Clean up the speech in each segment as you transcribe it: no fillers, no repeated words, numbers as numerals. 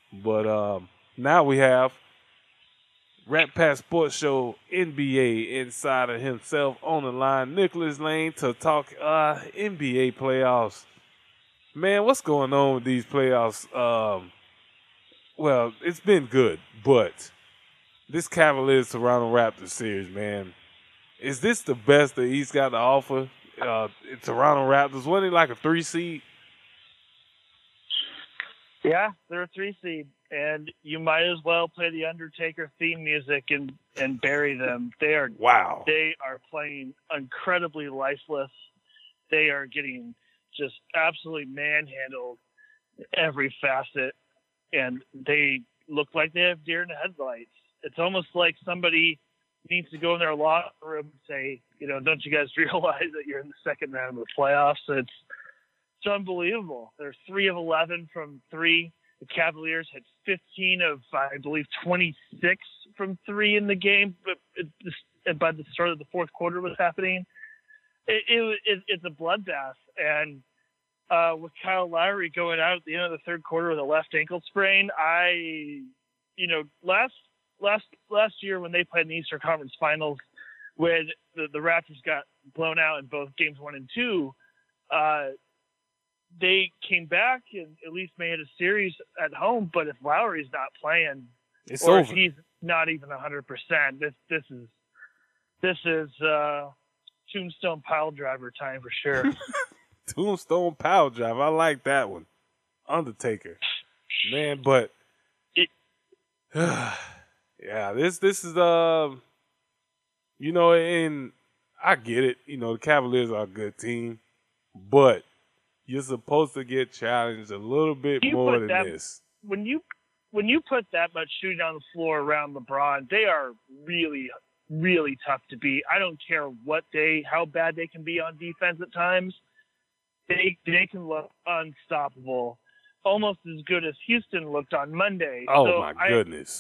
But now we have Rat Pack Sports Show NBA insider himself on the line, Nicholas Lane, to talk NBA playoffs. Man, what's going on with these playoffs? Well, it's been good, but this Cavaliers Toronto Raptors series, man, is this the best that he's got to offer? Toronto Raptors, wasn't it like a 3 seed? Yeah, they're a 3 seed, and you might as well play the Undertaker theme music and bury them. They are playing incredibly lifeless. They are getting just absolutely manhandled every facet, and they look like they have deer in the headlights. It's almost like somebody needs to go in their locker room and say, don't you guys realize that you're in the second round of the playoffs? It's unbelievable. They're 3 of 11 from 3. The Cavaliers had 15 of, I believe, 26 from 3 in the game, but by the start of the fourth quarter was happening. It's a bloodbath, and with Kyle Lowry going out at the end of the third quarter with a left ankle sprain, last year when they played in the Eastern Conference Finals, when the Raptors got blown out in both games 1 and 2, they came back and at least made a series at home. But if Lowry's not playing, it's or over. if he's not even 100%, this is tombstone pile driver time for sure. Tombstone pile driver, I like that one. Undertaker, man, but yeah, this is and I get it. The Cavaliers are a good team, but you're supposed to get challenged a little bit more than this. When you put that much shooting on the floor around LeBron, they are really, really tough to beat. I don't care how bad they can be on defense at times. They can look unstoppable, almost as good as Houston looked on Monday. Oh, my goodness.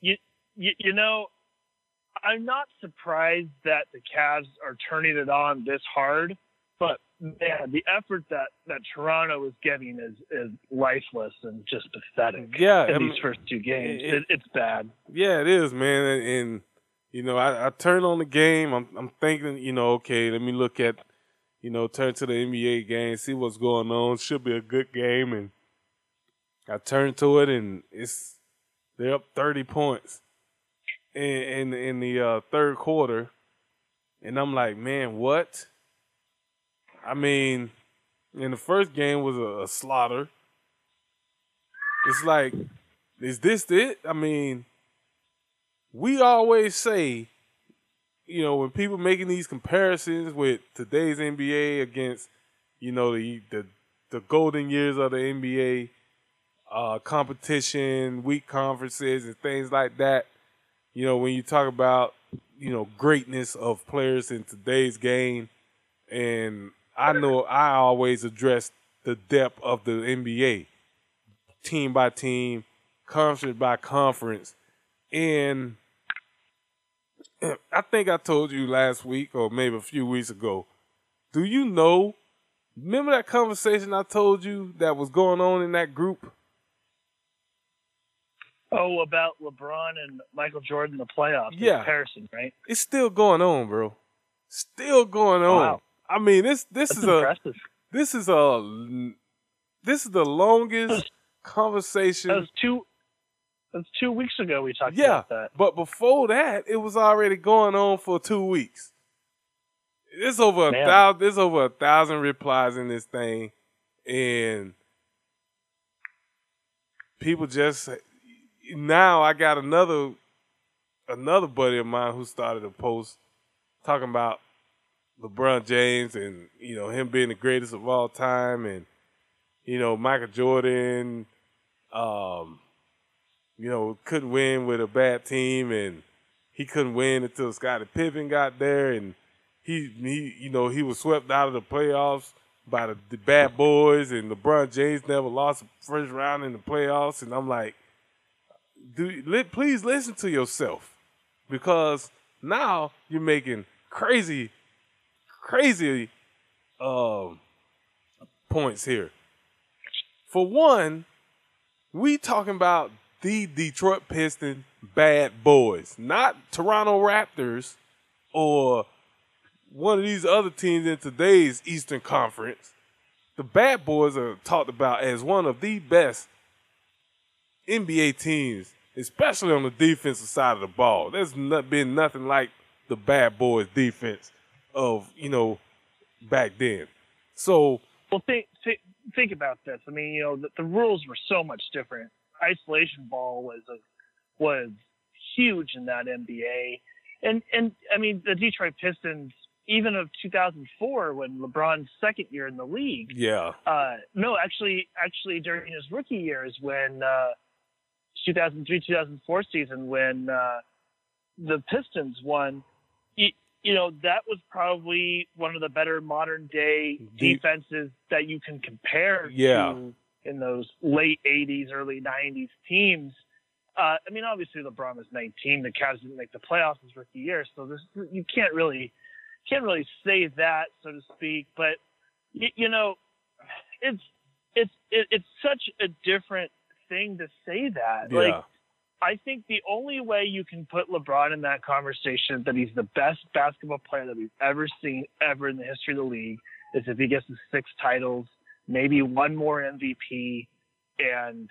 I'm not surprised that the Cavs are turning it on this hard, but man, the effort that Toronto is getting is lifeless and just pathetic. Yeah, in these first 2 games, it's bad. Yeah, it is, man. And I turn on the game. I'm thinking, okay, let me look at, turn to the NBA game, see what's going on. Should be a good game, and I turn to it, and they're up 30 points in the third quarter, and I'm like, man, what? I mean, in the first game was a slaughter. It's like, is this it? I mean, we always say, when people making these comparisons with today's NBA against, the golden years of the NBA, competition, weak conferences, and things like that. When you talk about, greatness of players in today's game, and I know I always address the depth of the NBA, team by team, conference by conference. And I think I told you last week or maybe a few weeks ago, remember that conversation I told you that was going on in that group? Oh, about LeBron and Michael Jordan in the playoffs. Yeah. Comparison, right? It's still going on, bro. Still going on. Wow. I mean, this is impressive. This is the longest conversation. That was 2 weeks ago we talked about that. But before that, it was already going on for 2 weeks. There's over 1,000 replies in this thing, and people just now. I got another buddy of mine who started a post talking about LeBron James and, him being the greatest of all time, and, Michael Jordan, couldn't win with a bad team, and he couldn't win until Scottie Pippen got there, and he was swept out of the playoffs by the bad boys, and LeBron James never lost the first round in the playoffs, and I'm like, please listen to yourself, because now you're making crazy points here. For one, We talking about the Detroit Pistons bad boys, not Toronto Raptors or one of these other teams in today's Eastern Conference. The bad boys are talked about as one of the best NBA teams, especially on the defensive side of the ball. There's been nothing like the bad boys defense of, back then. So, well, think about this. I mean, the rules were so much different. Isolation ball was huge in that NBA, and I mean the Detroit Pistons, even of 2004 when LeBron's second year in the league. Yeah. No, actually during his rookie years when 2003-2004 season when the Pistons won. That was probably one of the better modern day defenses that you can compare to in those late 80s, early 90s teams. I mean, obviously LeBron was 19. The Cavs didn't make the playoffs his rookie year, so you can't really say that, so to speak. But it's such a different thing to say that. Yeah. Like, I think the only way you can put LeBron in that conversation that he's the best basketball player that we've ever seen ever in the history of the league is if he gets the 6 titles, maybe one more MVP, and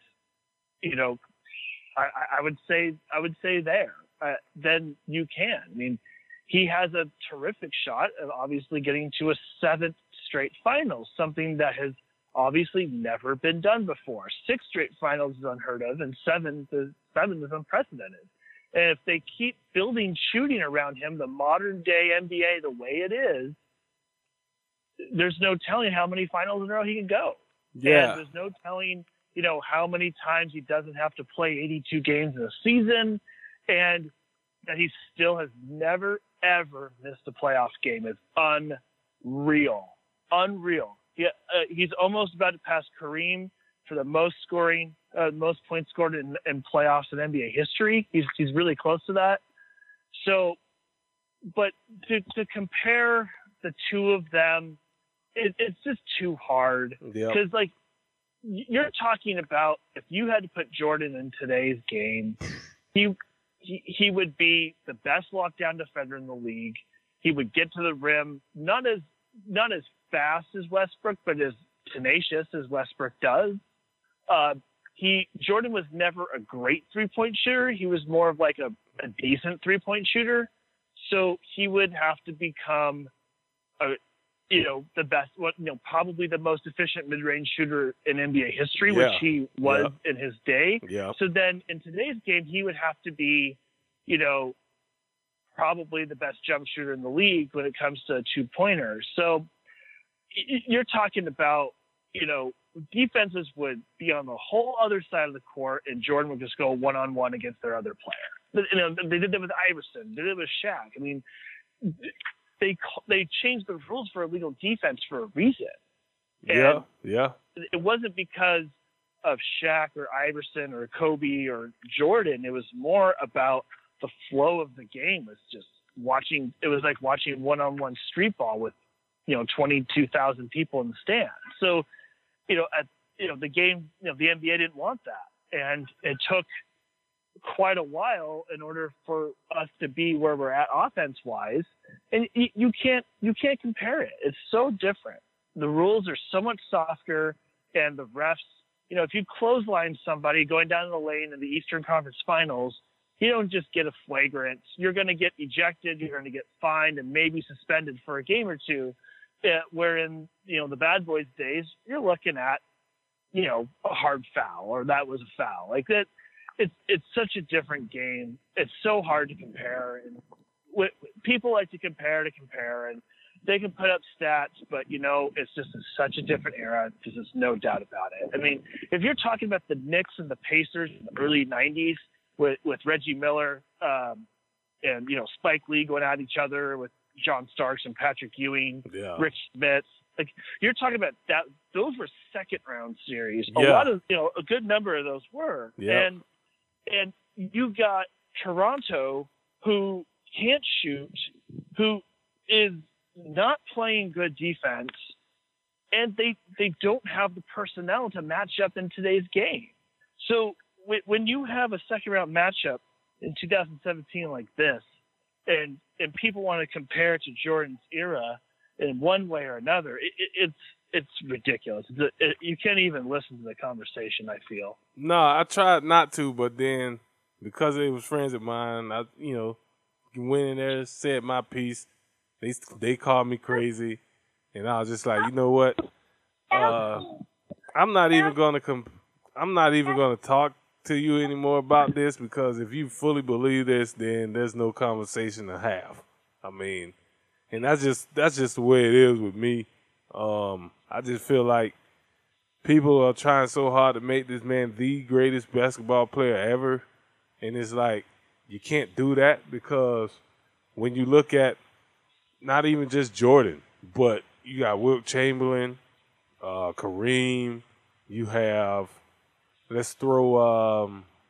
I would say there. Then you can. I mean, he has a terrific shot of obviously getting to a 7th straight finals, something that has obviously never been done before. 6 straight finals is unheard of, and 7 is unprecedented. And if they keep building shooting around him, the modern day NBA, the way it is, there's no telling how many finals in a row he can go. Yeah. And there's no telling, how many times he doesn't have to play 82 games in a season, and that he still has never, ever missed a playoff game is unreal. Unreal. Yeah, he's almost about to pass Kareem for the most points scored in playoffs in NBA history. He's really close to that. So, but to compare the two of them, it's just too hard. Because you're talking about if you had to put Jordan in today's game, he would be the best lockdown defender in the league. He would get to the rim, not as fast as Westbrook, but as tenacious as Westbrook does. Jordan was never a great 3-point shooter. He was more of like a decent 3-point shooter. So he would have to become the best, probably the most efficient mid-range shooter in NBA history, which he was in his day. Yeah. So then in today's game, he would have to be, probably the best jump shooter in the league when it comes to 2-pointers. So you're talking about, defenses would be on the whole other side of the court, and Jordan would just go one-on-one against their other player. They did that with Iverson. They did it with Shaq. I mean, they changed the rules for illegal defense for a reason. And it wasn't because of Shaq or Iverson or Kobe or Jordan. It was more about the flow of the game. Was just watching. It was like watching one-on-one street ball with 22,000 people in the stand. So, the game, the NBA didn't want that. And it took quite a while in order for us to be where we're at offense wise. And you can't compare it. It's so different. The rules are so much softer, and the refs, if you clothesline somebody going down the lane in the Eastern Conference Finals, you don't just get a flagrant. You're going to get ejected. You're going to get fined and maybe suspended for a game or two. Where in, the bad boys days, you're looking at, a hard foul, or that was a foul. Like that, it's such a different game. It's so hard to compare. And people like to compare, and they can put up stats, but it's just such a different era. There's just no doubt about it. I mean, if you're talking about the Knicks and the Pacers in the early 90s with Reggie Miller and Spike Lee going at each other with John Starks and Patrick Ewing, Rich Smith. Like, you're talking about that. Those were second round series. A lot of, a good number of those were. Yeah. And you got Toronto, who can't shoot, who is not playing good defense, and they don't have the personnel to match up in today's game. So when you have a second round matchup in 2017 like this, and people want to compare it to Jordan's era in one way or another, it's ridiculous. You can't even listen to the conversation, I feel. No, I tried not to, but then because it was friends of mine, I went in there, said my piece. They called me crazy, and I was just like, you know what? I'm not even gonna talk to you anymore about this, because if you fully believe this, then there's no conversation to have. I mean, and that's just the way it is with me. I just feel like people are trying so hard to make this man the greatest basketball player ever, and it's like you can't do that, because when you look at not even just Jordan, but you got Wilt Chamberlain, Kareem, you have, let's throw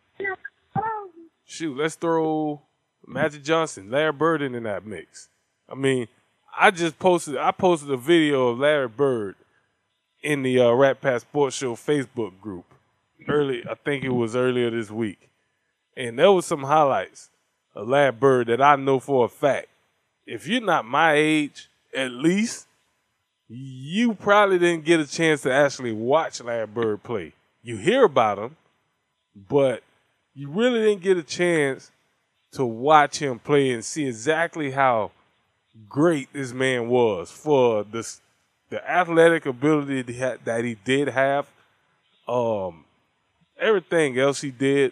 Magic Johnson, Larry Bird in that mix. I mean, I posted a video of Larry Bird in the Rat Pack Sports Show Facebook group I think it was earlier this week. And there was some highlights of Larry Bird that I know for a fact, if you're not my age, at least, you probably didn't get a chance to actually watch Larry Bird play. You hear about him, but you really didn't get a chance to watch him play and see exactly how great this man was for the athletic ability that he did have. Everything else he did,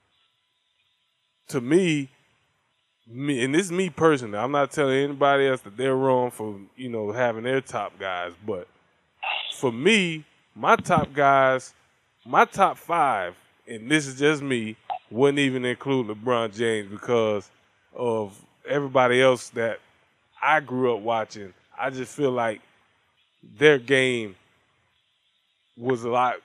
to me, and this is me personally, I'm not telling anybody else that they're wrong for, having their top guys, but for me, my top guys, my top five, and this is just me, wouldn't even include LeBron James because of everybody else that I grew up watching. I just feel like their game was a lot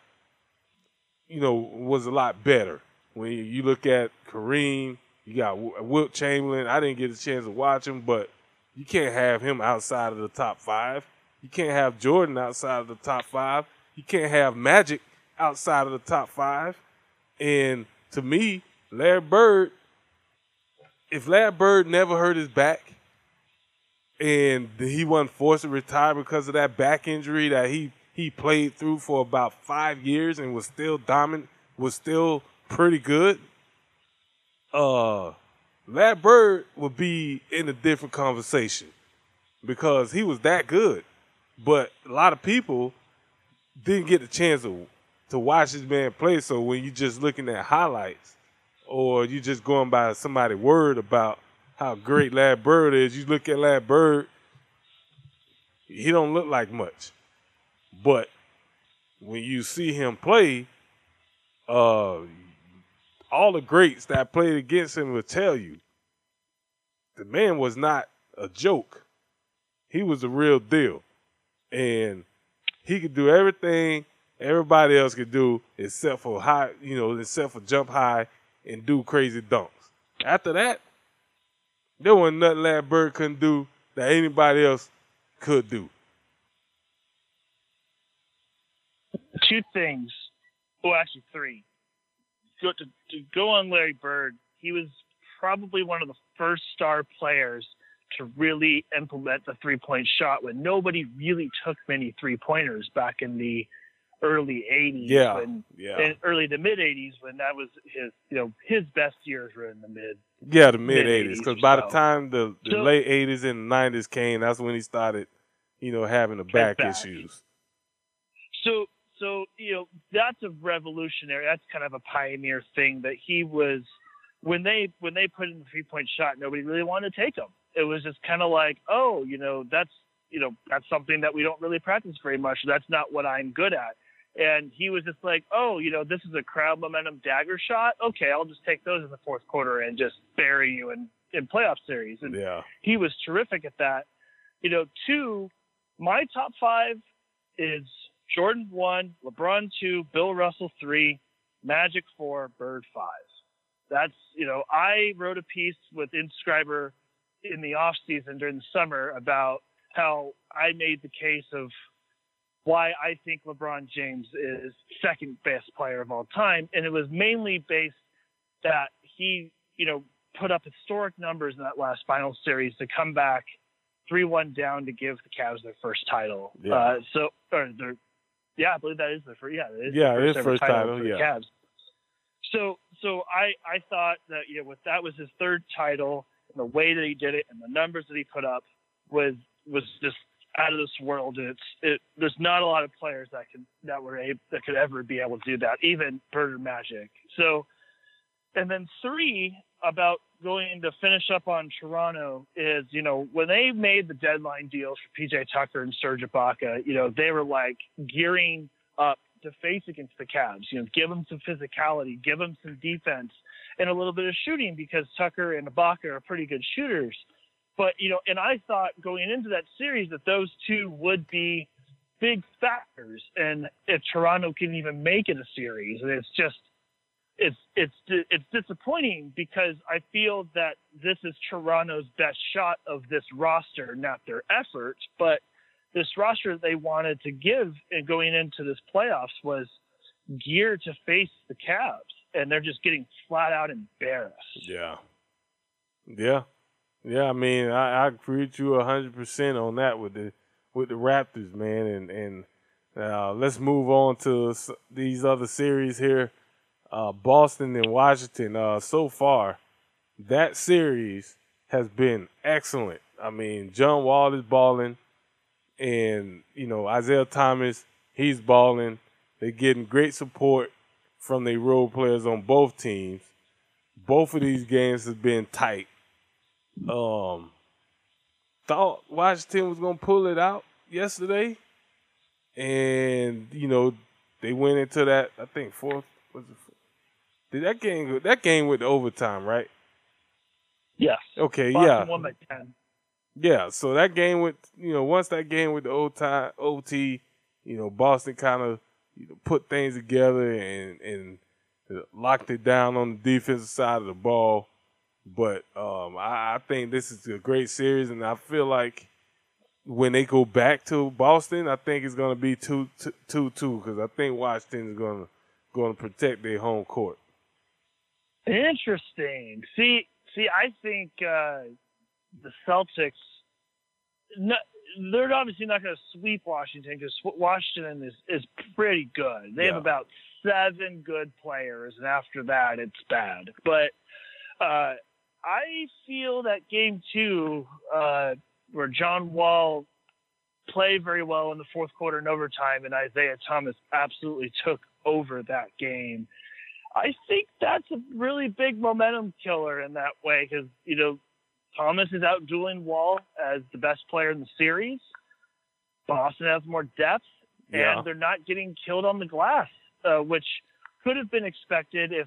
better. When you look at Kareem, you got Wilt Chamberlain. I didn't get a chance to watch him, but you can't have him outside of the top five. You can't have Jordan outside of the top five. You can't have Magic outside of the top five. And to me, Larry Bird, if Larry Bird never hurt his back and he wasn't forced to retire because of that back injury that he played through for about 5 years and was still dominant, was still pretty good, Larry Bird would be in a different conversation because he was that good. But a lot of people didn't get the chance to watch this man play. So when you're just looking at highlights or you just going by somebody's word about how great Larry Bird is, you look at Larry Bird, he don't look like much. But when you see him play, all the greats that played against him will tell you the man was not a joke. He was the real deal. And he could do everything everybody else could do except for jump high and do crazy dunks. After that, there wasn't nothing Larry Bird couldn't do that anybody else could do. Two things. Well, actually three. To go on Larry Bird, he was probably one of the first star players to really implement the three-point shot when nobody really took many three-pointers back in the early 80s. And early to mid-80s when that was his best years were in the mid. Yeah, the mid-80s. Because by the time the late 80s and 90s came, that's when he started, having the back issues. So, that's a revolutionary, that's kind of a pioneer thing that he was, when they put in the 3-point shot, nobody really wanted to take him. It was just kind of like, that's something that we don't really practice very much. That's not what I'm good at. And he was just like, this is a crowd momentum dagger shot. Okay, I'll just take those in the fourth quarter and just bury you in playoff series. And he was terrific at that. Two, my top five is Jordan 1, LeBron 2, Bill Russell 3, Magic 4, Bird 5. That's, I wrote a piece with Inscriber in the off season during the summer about how I made the case of why I think LeBron James is second best player of all time. And it was mainly based that he, put up historic numbers in that last final series to come back 3-1 down to give the Cavs their first title. Yeah. I believe that is their first. Yeah, it is first title for the Cavs. So I thought that that was his third title, and the way that he did it and the numbers that he put up was just out of this world. And there's not a lot of players that could ever be able to do that, even Bird or Magic. So, and then 3 about going to finish up on Toronto is, when they made the deadline deals for PJ Tucker and Serge Ibaka, they were like gearing up to face against the Cavs, give them some physicality, give them some defense and a little bit of shooting, because Tucker and Ibaka are pretty good shooters. But, and I thought going into that series that those two would be big factors. And if Toronto can even make it a series, and it's just, it's disappointing, because I feel that this is Toronto's best shot of this roster, not their effort, but this roster that they wanted to give and going into this playoffs was geared to face the Cavs, and they're just getting flat out embarrassed. Yeah. I mean, I agree with you 100% on that with the Raptors, man. And let's move on to these other series here. Boston and Washington. So far, that series has been excellent. I mean, John Wall is balling, and Isaiah Thomas, he's balling. They're getting great support from their role players on both teams. Both of these games have been tight. Thought Washington was gonna pull it out yesterday, and they went into that, I think, fourth. That game with the overtime, right? Yes. Okay. Boston won by 10. Yeah. So that game with once that game with the OT, Boston kind of put things together and locked it down on the defensive side of the ball. But I think this is a great series, and I feel like when they go back to Boston, I think it's going to be 2-2 because I think Washington is going to protect their home court. Interesting. See, I think the Celtics, they're obviously not going to sweep Washington, because Washington is pretty good. They have about 7 good players, and after that, it's bad. But I feel that game 2, where John Wall played very well in the fourth quarter and overtime, and Isaiah Thomas absolutely took over that game. I think that's a really big momentum killer in that way, because, Thomas is out dueling Wall as the best player in the series. Boston has more depth, and they're not getting killed on the glass, which could have been expected if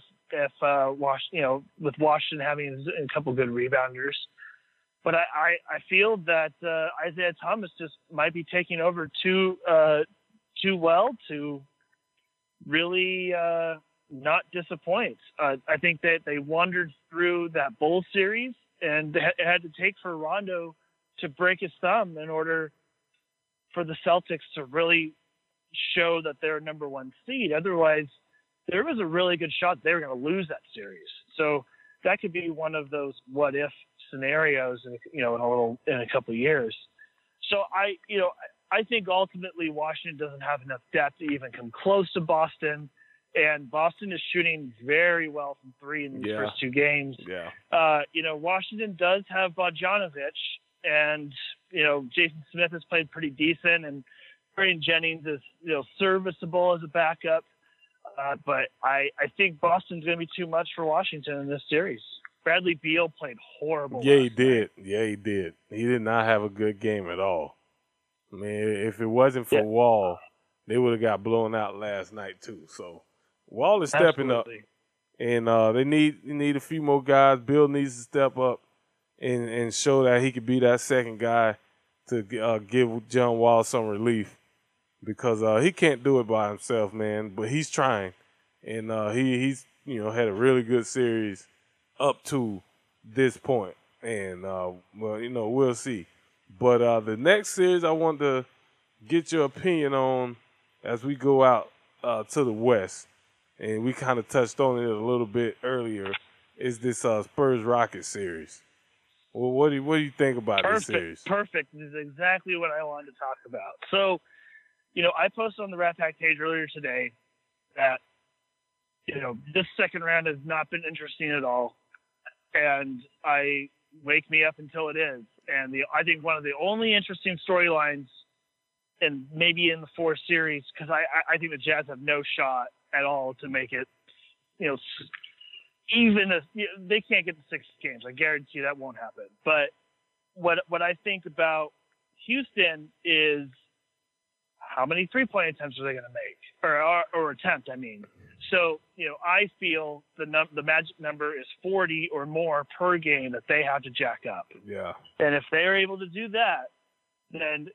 with Washington having a couple good rebounders. But I feel that Isaiah Thomas just might be taking over too well to really not disappoint. I think that they wandered through that Bulls series, and it had to take for Rondo to break his thumb in order for the Celtics to really show that they're number 1 seed. Otherwise, there was a really good shot they were going to lose that series. So that could be one of those what if scenarios in a couple of years. So I think ultimately Washington doesn't have enough depth to even come close to Boston. And Boston is shooting very well from 3 in these first 2 games. Yeah. Washington does have Bogdanovic, and, Jason Smith has played pretty decent, and Brandon Jennings is, serviceable as a backup. But I think Boston's going to be too much for Washington in this series. Bradley Beal played horrible. Yeah, he did. Yeah, he did. He did not have a good game at all. I mean, if it wasn't for Wall, they would have got blown out last night too. So Wall is stepping up, and they need a few more guys. Bill needs to step up and show that he could be that second guy to give John Wall some relief, because he can't do it by himself, man. But he's trying, and he's had a really good series up to this point, and we'll see. But the next series I want to get your opinion on as we go out to the West, and we kind of touched on it a little bit earlier, is this Spurs Rockets series. Well, what do you think about this series? Perfect. This is exactly what I wanted to talk about. So, I posted on the Rat Pack page earlier today that, this second round has not been interesting at all. And I wake me up until it is. And I think one of the only interesting storylines, and maybe in the 4 series, because I think the Jazz have no shot at all to make it, even if they can't get to 6 games. I guarantee that won't happen. But what I think about Houston is how many 3-point attempts are they going to make, or attempt? I mean, so I feel the magic number is 40 or more per game that they have to jack up. Yeah. And if they're able to do that, then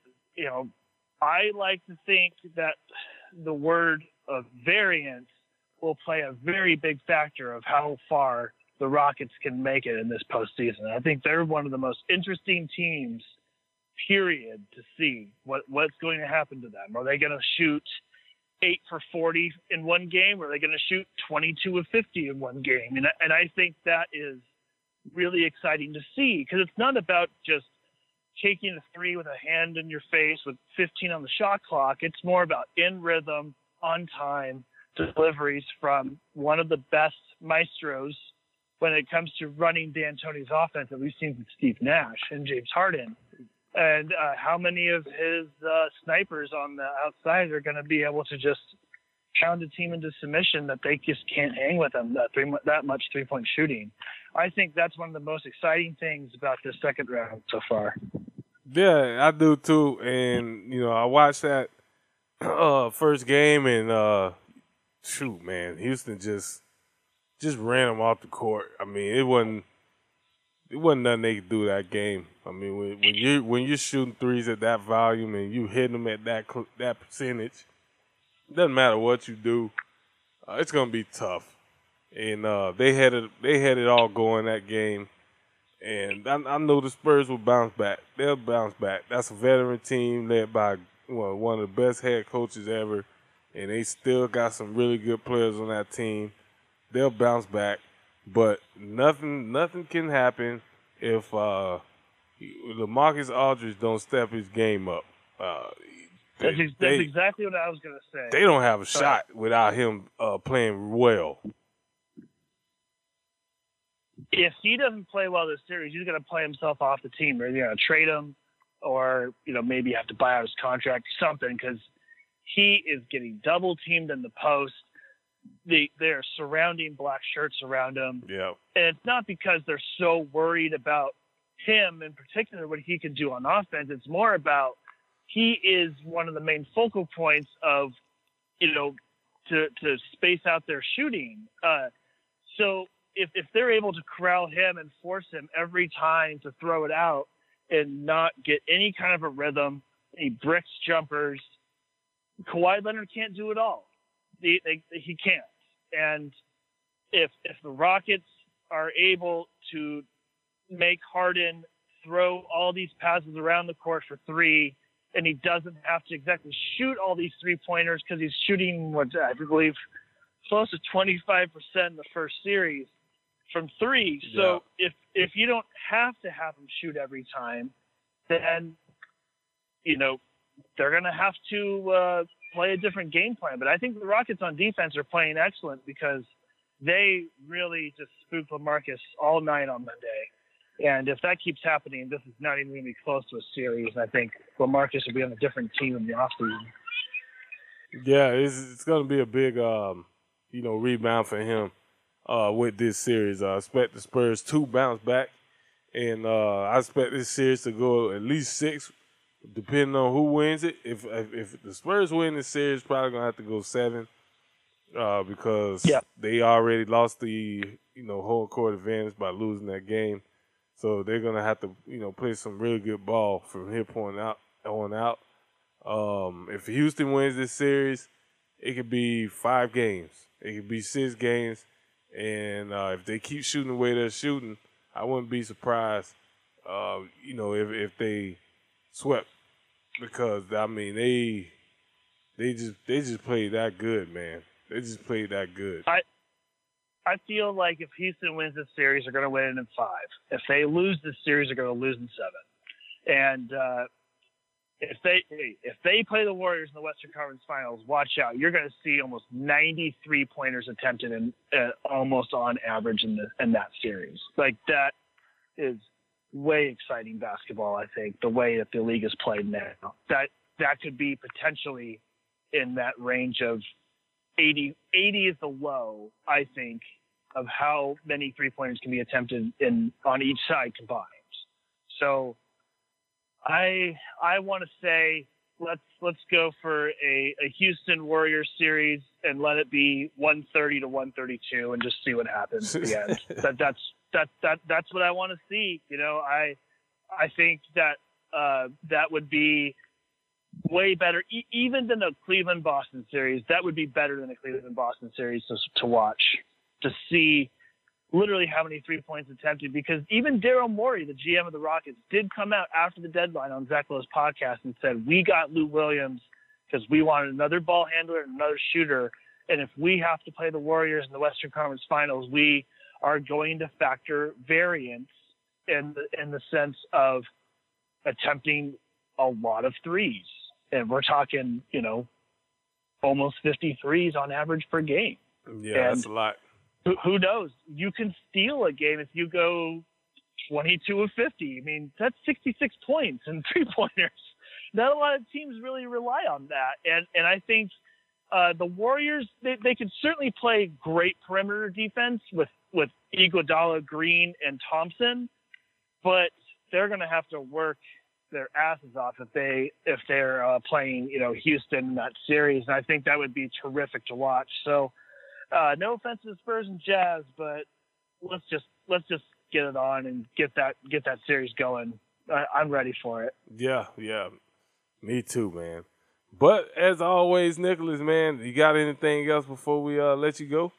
I like to think that the word of variance will play a very big factor of how far the Rockets can make it in this postseason. I think they're one of the most interesting teams, period, to see what's going to happen to them. Are they going to shoot 8 for 40 in one game, or are they going to shoot 22 of 50 in one game? And I think that is really exciting to see, because it's not about just taking a 3 with a hand in your face with 15 on the shot clock. It's more about in rhythm, on time deliveries from one of the best maestros when it comes to running D'Antoni's offense that we've seen from Steve Nash and James Harden. And how many of his snipers on the outside are going to be able to just pound a team into submission that they just can't hang with them, that much 3-point shooting. I think that's one of the most exciting things about this second round so far. Yeah, I do too. And, I watched that first game, and shoot, man, Houston just ran them off the court. I mean, it wasn't nothing they could do that game. I mean, when you're shooting threes at that volume and you hitting them at that percentage, it doesn't matter what you do. It's gonna be tough. And they had it all going that game. And I know the Spurs will bounce back. They'll bounce back. That's a veteran team led by one of the best head coaches ever, and they still got some really good players on that team. They'll bounce back, but nothing can happen if LaMarcus Aldridge don't step his game up. That's exactly what I was going to say. They don't have a shot without him playing well. If he doesn't play well this series, he's going to play himself off the team. Or you're going to trade him, or maybe you have to buy out his contract or something, because he is getting double teamed in the post. They're surrounding black shirts around him. Yeah. And it's not because they're so worried about him in particular, what he can do on offense. It's more about he is one of the main focal points of, to space out their shooting. So if they're able to corral him and force him every time to throw it out and not get any kind of a rhythm, any bricks jumpers, Kawhi Leonard can't do it all. He can't. And if the Rockets are able to make Harden throw all these passes around the court for 3, and he doesn't have to exactly shoot all these 3-pointers because he's shooting, I believe, close to 25% in the first series from 3. So if you don't have to have him shoot every time, then, they're going to have to play a different game plan. But I think the Rockets on defense are playing excellent because they really just spooked LaMarcus all night on Monday. And if that keeps happening, this is not even going to be close to a series. I think LaMarcus will be on a different team in the offseason. Yeah, it's going to be a big, rebound for him with this series. I expect the Spurs to bounce back, and I expect this series to go at least 6. Depending on who wins it, if the Spurs win this series, probably gonna have to go 7, because they already lost the home court advantage by losing that game. So they're gonna have to play some really good ball from here on out. If Houston wins this series, it could be 5 games, it could be 6 games, and if they keep shooting the way they're shooting, I wouldn't be surprised. If they swept Because I mean they just played that good, man. They just played that good. I feel like if Houston wins this series, they're going to win it in 5. If they lose this series, they're going to lose in 7. And if they play the Warriors in the Western Conference Finals, watch out. You're going to see almost 90 3-pointers attempted in almost on average in that series. Like, that is way exciting basketball, I think, the way that the league is played now. That could be potentially in that range of 80 is the low, I think, of how many 3-pointers can be attempted on each side combined. So I want to say let's go for a Houston Warriors series and let it be 130 to 132 and just see what happens at the end. That's what I want to see. You know, I think that that would be way better, even than the Cleveland-Boston series. That would be better than the Cleveland-Boston series to watch, to see literally how many 3-points attempted. Because even Daryl Morey, the GM of the Rockets, did come out after the deadline on Zach Lowe's podcast and said, we got Lou Williams because we wanted another ball handler and another shooter. And if we have to play the Warriors in the Western Conference Finals, we are going to factor variance in the sense of attempting a lot of threes. And we're talking, you know, almost 50 threes on average per game. Yeah, and that's a lot. Who knows? You can steal a game if you go 22 of 50. I mean, that's 66 points and 3-pointers. Not a lot of teams really rely on that. And I think the Warriors, they can certainly play great perimeter defense with Iguodala, Green, and Thompson, but they're going to have to work their asses off if they're playing, you know, Houston in that series. And I think that would be terrific to watch. So no offense to the Spurs and Jazz, but let's just get it on and get that series going. I'm ready for it. Yeah. Me too, man. But as always, Nicholas, man, you got anything else before we let you go?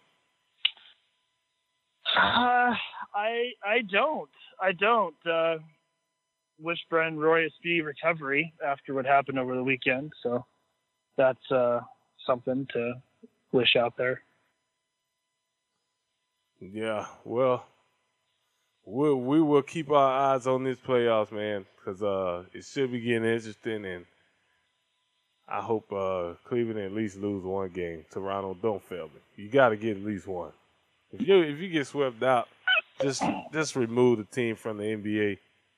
I don't. Wish Brendan Roy a speedy recovery after what happened over the weekend. So that's something to wish out there. Yeah, well, we will keep our eyes on this playoffs, man, because it should be getting interesting, and I hope Cleveland at least lose one game. Toronto, don't fail me. You got to get at least one. If you get swept out, just remove the team from the NBA.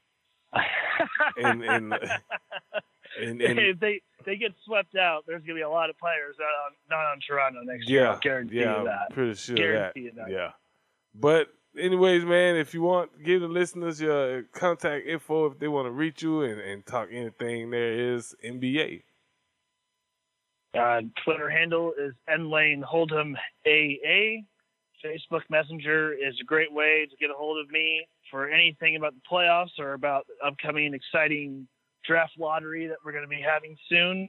and if they get swept out, there's gonna be a lot of players not on Toronto next year. I'll guarantee you that. I'm pretty sure guarantee that. Yeah. But anyways, man, if you want, give the listeners your contact info if they want to reach you and talk anything. There is NBA. Twitter handle is nlaneholdham AA. Facebook Messenger is a great way to get a hold of me for anything about the playoffs or about the upcoming exciting draft lottery that we're going to be having soon.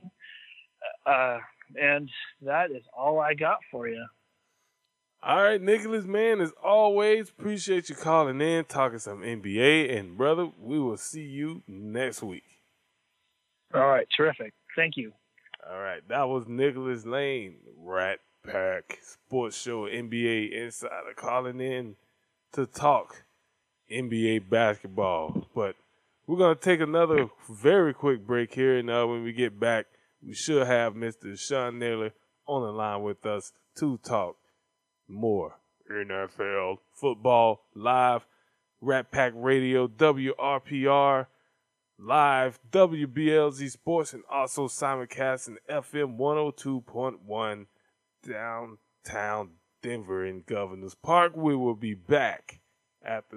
And that is all I got for you. All right, Nicholas, man, as always, appreciate you calling in, talking some NBA. And, brother, we will see you next week. All right, terrific. Thank you. All right, that was Nicholas Lane, Rat Pack Sports Show NBA Insider, calling in to talk NBA basketball. But we're going to take another very quick break here, and when we get back, we should have Mr. Sean Naylor on the line with us to talk more NFL football live, Rat Pack Radio, WRPR, live, WBLZ Sports, and also simulcast in FM 102.1 downtown Denver in Governors Park. We will be back after